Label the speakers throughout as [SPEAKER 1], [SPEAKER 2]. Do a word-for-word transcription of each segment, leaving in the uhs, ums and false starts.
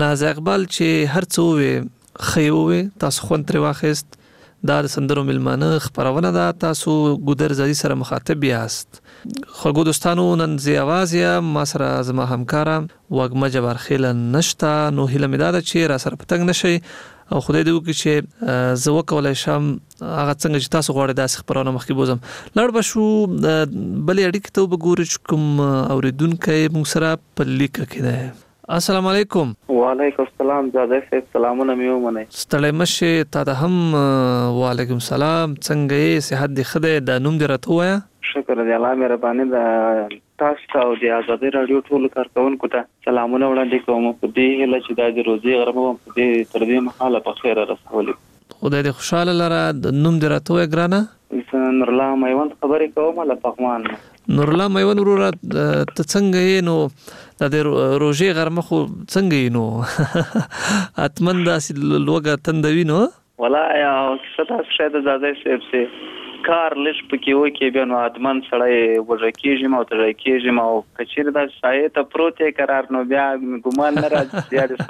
[SPEAKER 1] ناز اقبال چې هر څو وې خیوي تاسو خون تر واخست دا سندرو ملمانه خبرونه ده تاسو ګودر زادي سره مخاطب یاست. خو دوستانو نن زی आवाज یا ما سره زما همکارم وګم جبار خیل نشتا نو هله مداده چې را سره پتنګ نشي او خدای دې وکړي چې زه وکولای شم هغه څنګه چې تاسو غواړئ داسې خبرونه مخکې بوزم. لړ به شو بلې اړیکې ته وګورو چې کوم اوریدونکی موږ سره په لیکه کې دی. السلام علیکم.
[SPEAKER 2] وعلیکم السلام. زاده صاحب سلامونه مې ومنئ.
[SPEAKER 1] ستړی مشه تا ته هم وعلیکم السلام. څنګه یې صحت دې ښه دی؟ دا نوم دې راته ووایه.
[SPEAKER 2] شکر دی الله مهرباني ده. تاسو ته او د ازادي رادیو ټولو کارکونکو ته سلامونه وړاندې کوم په دې هیله چې دا د روزي غرمه په دې تر دې مهاله په خیر رسولي.
[SPEAKER 1] خدای دې خوشاله لره. د نوم دې راته ووایه ګرانه.
[SPEAKER 2] نورالله میوند خبرې کوم له پغمان.
[SPEAKER 1] نورالله میوند وروره ته څنګه یې؟ نو د روژې غرمه خو څنګه یې نو اتمن داسې لوږه تندوي نو؟
[SPEAKER 2] والله یو څه داسې شی د زاده صاحب چې کار لږ پکې وکړي بیا نو اتمن سړی وږی کېږي او تږی کېږي او که چېرې دا سایې ته پروت یې قرار نو بیا ګمان نه راځي بیا د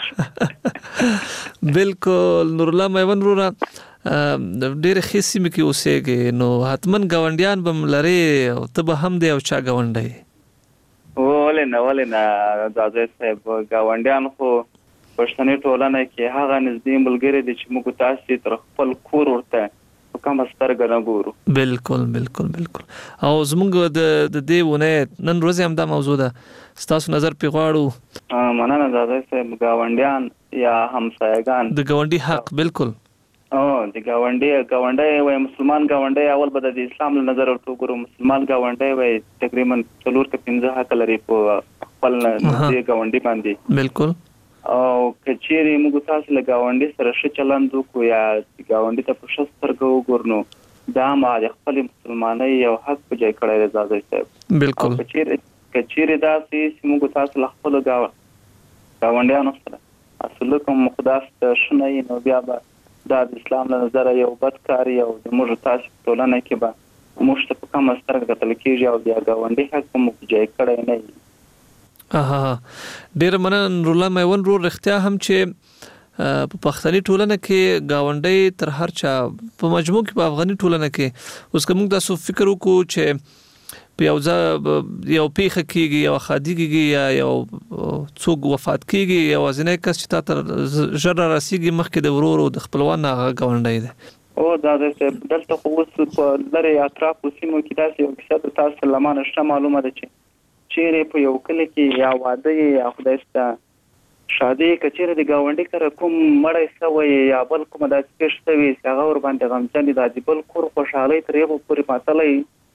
[SPEAKER 2] سړی. بالکل نورالله میوند وروره ډېرې ښې سیمې کې اوسېږې نو حتمن ګاونډیان به م لرې او ته به هم دی او چا ګاونډی؟ ولې نه ولې نه زاده صاحب ګاونډیان خو پښتني ټولنه کې هغه نږدې ملګري دي چې موږ تاسې تر خپل کور ورته په کومه سترګه نه ګورو. بالکل بالکل بالکل. او زموږ د دې ونې نن ورځې هم دا موضوع ده ستاسو نظر پرې غواړو. مننه زاده صاحب. ګاونډیان یا همسایګان د ګاونډي حق. بالکل او د ګاونډي ګاونډي وای مسلمان ګاونډي اول به د اسلام له نظر ورته وګورو. مسلمان ګاونډي وای تقریبا څلور که پنځه حق لري په خپل د ګاونډي باندې. بالکل. او کچېری موږ تاسو له ګاونډي سره ښه چلند وکړو یا ګاونډي ته په ښه سترګه وګورو نو دا ما د خپل مسلمانۍ یو حق په ځای کړی دی زاده صاحب. بالکل. کچېری کچېری داسې چې موږ تاسو له خپلو ګاونډیانو سره اصل کوم مقدس ښه نه وي نو بیا به دا د اسلام له نظره یو بد کار وي او د موږ تاسو په ټولنه کې به موږ ته په کومه سترګه کتل کېږي او بیا ګاونډي حق په موږ ځای کړی نه وي.
[SPEAKER 1] اها ډېره مننه نورالله میوند ورور. رښتیا هم چې په پښتني ټولنه کې ګاونډی تر هر چا په مجموع کې په افغاني ټولنه کې اوس که موږ تاسو فکر وکړو چې په یو ځای یو پیښه کېږي یو ښادي کېږي یا یو څوک وفات کېږي یوازینی کس چې تا ته ژر را رسېږي مخکې د ورور او د خپلوان نه هغه ګاونډی دی.
[SPEAKER 2] او زاده صاحب دلته خو اوس په لرې اطرافو سیمو کې داسې یو کیسه د تاسو له ما نه ښه معلومه ده چې چیرې په یو کلی کې یا واده یا خدای سته شادي که چیرې د ګاونډي کره کوم مړی شوی یا بل کومه داسې پېښ شوي چې هغه ورباندې غمجن دي د بل کور خوشحالۍ تر هغو پورې ماتلی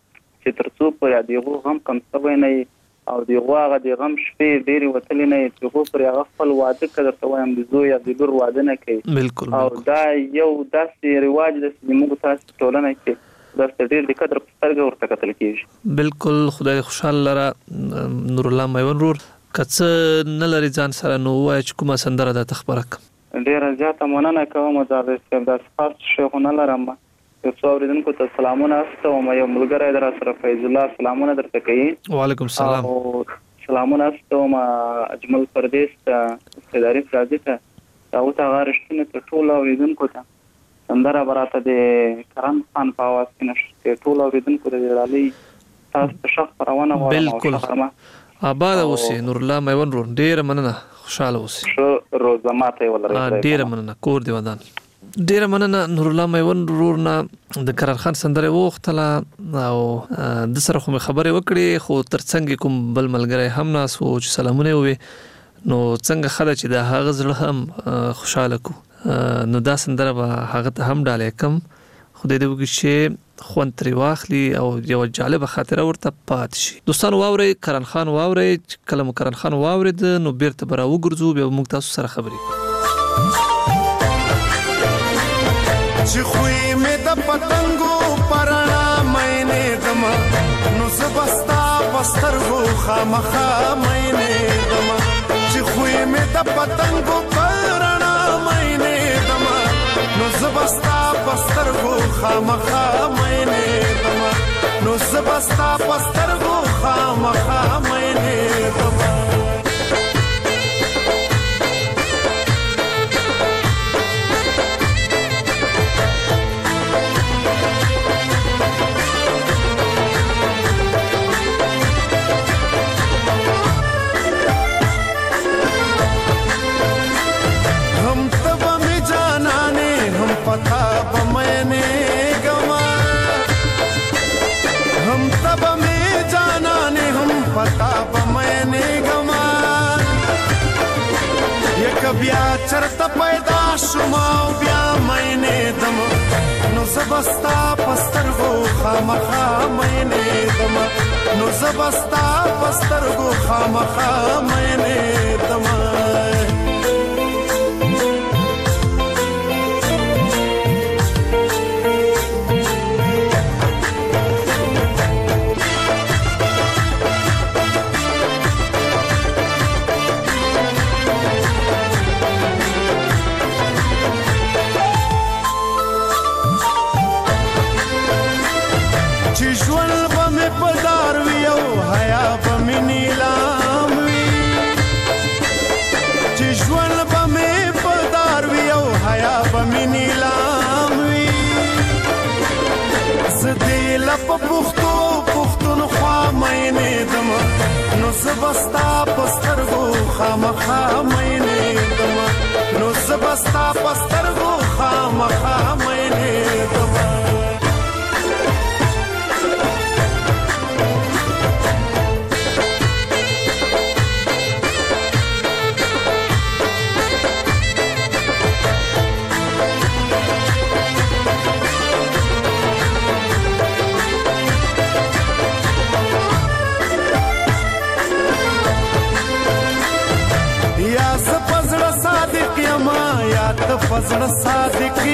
[SPEAKER 2] چې تر څو پورې د هغو غم کم شوی نه وي او د هغو هغه د غم شپې ډېرې وتلې نه وي چې هغو پورې هغه خپل واده که درته وایم د زوی یا د لور واده نه کوي. بالکل. او دا یو داسې رواج ده چې موږ تاسو ټولنه کې داسې ډېر د قدر په سترګه ورته کتل کېږي. بالکل. خدای خوشحاله لره نورالله میوند ورور. که څه نه لري ځان سره نو ووایه چې کومه سندره ده ته خپره کړم. ډېره زیاته مننه کوم زاده صاحب. داسې خاص شی خو نه لرم. یو څو اورېدونکو ته سلامونه استوم. یو ملګری در سره فیض الله سلامونه درته کوي. وعلیکم السلام. او سلامونه استوم اجمل پردیس ته استداري فراضي ته هغو ته هغه رښتینې ته ټولو اورېدونکو ته سندره براته د کرم خان په اواز کې نشته ټول اوریدونکو د ډالۍ تاسو ته ښه خپرونه غواړم. بالکل. آباد اوسې نورالله میوند ورور. ډېره مننه. خوشحاله اوسې. ښه روزه ماته یې ولرئ. ډېره مننه. کور دې ودان. ډېره مننه نورالله میوند ورور نه د کرم خان سندره وغوښتله او د سره خو مې خبرې وکړې خو تر څنګ کوم بل ملګری هم ناست و چې سلامونه یې ووې نو څنګه ښه ده چې د هغه زړه هم خوشحاله کو نو دا سندره به هغه ته هم ډالۍ کم. خدای دې وکړي چې خوند ترې واخلي او یوه جالبه خاطره ورته پاتې شي. دوستانو واورئ کرن خان واورئ. کله مو کرن خان واورېد نو بیرته به راوګرځو بیا به موږ تاسو سره خبرې کوو.
[SPEAKER 3] چې خوی مې د پتنګو پرانا مینې دما نو زه به ستا په سترګو خامخا مینې دما چې خوی مې د پتنګو پرانا مینې دما نو زه به ستا په سترګو خامخا مینې دما نو زه به ستا په سترګو خامخا مینې دما हम तब में जाना ने हम पता बमैने गमा एक बया चरत पैदा शुमाओ बया मैंने दम नो सबस्ता पस्तर गो खामखा मैंने दम नो सबस्ता पस्तर गो खामखा मैंने दम पुख्तो पुख्तनख्वा मैंने दम नो सबस्ता पस्तर गो खामखा मैंने दम नो सबस्ता पस्तर गो खामखा मैंने दम फजड़ सादिकी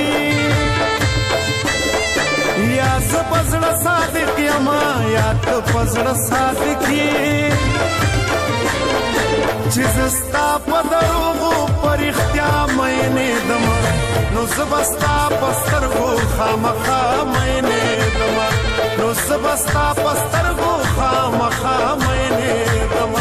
[SPEAKER 3] या फजड़ सादिक यमा या फजड़ सादिकी जिसस्ता पदरो परिख्या मैंने दम नो सबस्ता पस्तर गो खामखा मैंने दम नो सबस्ता पस्तर गो खामखा मैंने दम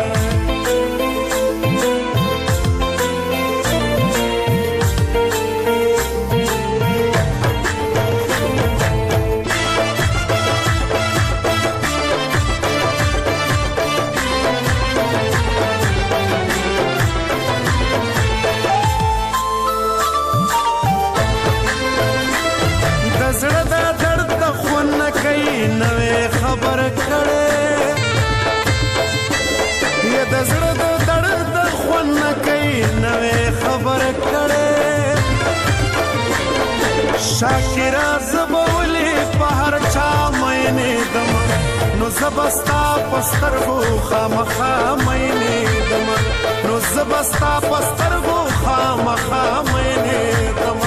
[SPEAKER 3] शाकिरा ज़बोली पहर चा मैंने दम नो ज़बस्ता पस्तर गो खामखा मैंने दम नो ज़बस्ता पस्तर गो खामखा मैंने दम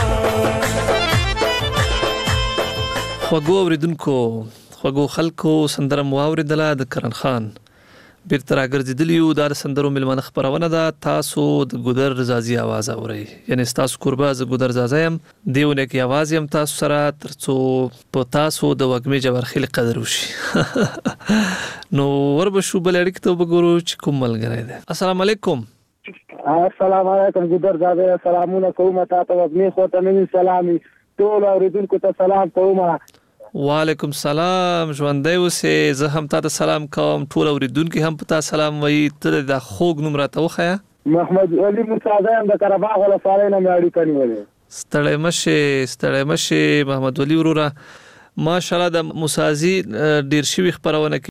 [SPEAKER 1] خوږو اوریدونکو خوږو خلکو سندره مو اوریدله د کرن خان بیرته راګرځېدلي یو دا د سندرو میلمانه خپرونه ده تاسو د ګودر رضاځي اواز اورئ یعنی ستاسو کوربه زه ګودر رضا یم دې اونۍ کې اواز یم تاسو سره تر څو په تاسو د وږمې جبرخیل قدر وشي نو وربشو بل اړیکې ته وګورو چې کوم ملګری دی السلام علیکم
[SPEAKER 4] السلام علیکم ګودر رضا سلامونه کوم تاسو وږمې خو ته مې سلامي ټول اوریدونکو ته سلام کوم
[SPEAKER 1] وعلیکم سلام ژوندی اوسې زه هم تاسو سلام کوم ټول اوریدونکو هم پتا سلام وایي ته د خوږ نوم راته وخیا
[SPEAKER 4] محمد علي موسی زایم د قرهباغ ولسوالۍ نه مې اړیکه نیولې
[SPEAKER 1] ستړی مشه ستړی مشه محمد علي وروره ماشاءالله د موسازي ډیر شوی خبرونه